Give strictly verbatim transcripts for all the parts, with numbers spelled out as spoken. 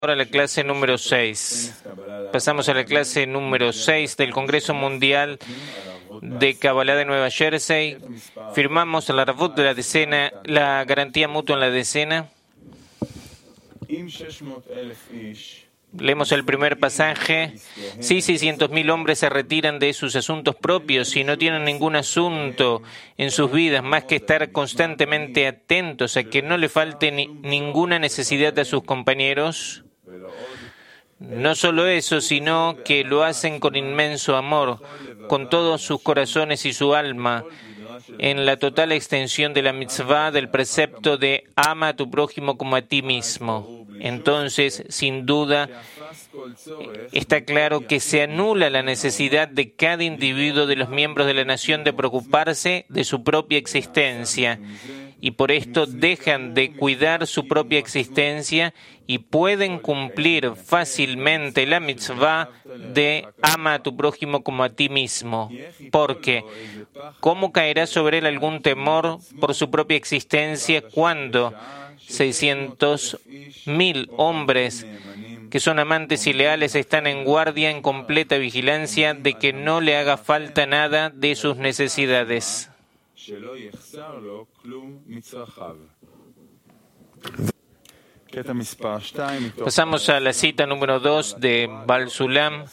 Ahora la clase número seis. Pasamos a la clase número seis del Congreso Mundial de Kabbalah de Nueva Jersey. Firmamos la Aravut de la decena, la garantía mutua en la decena. Leemos el primer pasaje. Si seiscientos mil hombres se retiran de sus asuntos propios y no tienen ningún asunto en sus vidas más que estar constantemente atentos a que no le falte ni, ninguna necesidad a sus compañeros, no solo eso, sino que lo hacen con inmenso amor, con todos sus corazones y su alma, en la total extensión de la mitzvah del precepto de ama a tu prójimo como a ti mismo. Entonces, sin duda, está claro que se anula la necesidad de cada individuo de los miembros de la nación de preocuparse de su propia existencia, y por esto dejan de cuidar su propia existencia y pueden cumplir fácilmente la mitzvah de ama a tu prójimo como a ti mismo. Porque, ¿cómo caerá sobre él algún temor por su propia existencia cuando seiscientos mil hombres que son amantes y leales están en guardia, en completa vigilancia de que no le haga falta nada de sus necesidades? Pasamos a la cita número dos de Baal Sulam.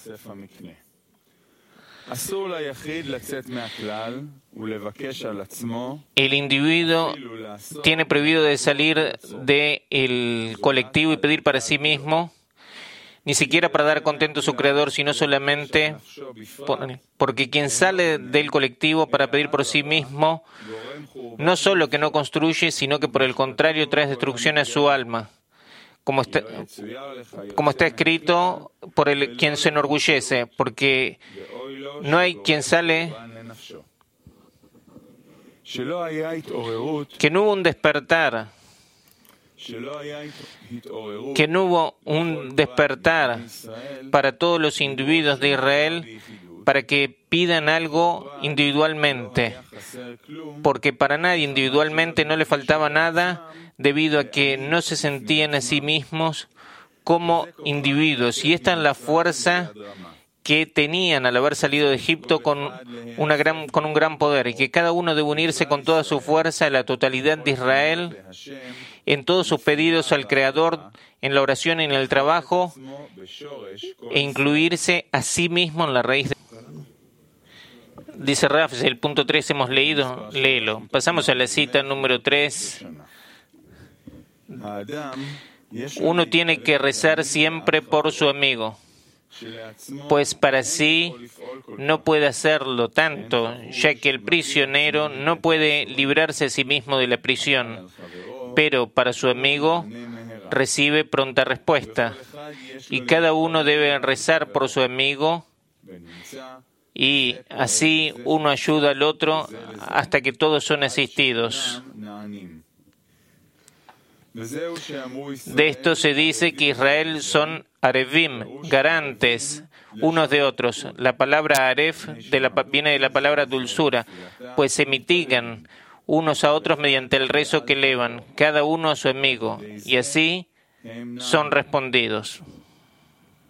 El individuo tiene prohibido de salir del colectivo y pedir para sí mismo, ni siquiera para dar contento a su creador, sino solamente por, porque quien sale del colectivo para pedir por sí mismo, no solo que no construye, sino que por el contrario trae destrucción a su alma. Como está, como está escrito, por el quien se enorgullece, porque no hay quien sale, que no hubo un despertar, que no hubo un despertar para todos los individuos de Israel para que pidan algo individualmente, porque para nadie individualmente no le faltaba nada debido a que no se sentían a sí mismos como individuos. Y esta es la fuerza que tenían al haber salido de Egipto con, una gran, con un gran poder, y que cada uno debe unirse con toda su fuerza a la totalidad de Israel en todos sus pedidos al Creador, en la oración y en el trabajo, e incluirse a sí mismo en la raíz de... Dice Raf, el punto tres hemos leído, léelo. Pasamos a la cita número tres. Uno tiene que rezar siempre por su amigo, pues para sí no puede hacerlo tanto, ya que el prisionero no puede librarse a sí mismo de la prisión, pero para su amigo recibe pronta respuesta, y cada uno debe rezar por su amigo, y así uno ayuda al otro hasta que todos son asistidos. De esto se dice que Israel son arevim, garantes unos de otros. La palabra aref de la, viene de la palabra dulzura, pues se mitigan unos a otros mediante el rezo que elevan, cada uno a su amigo, y así son respondidos.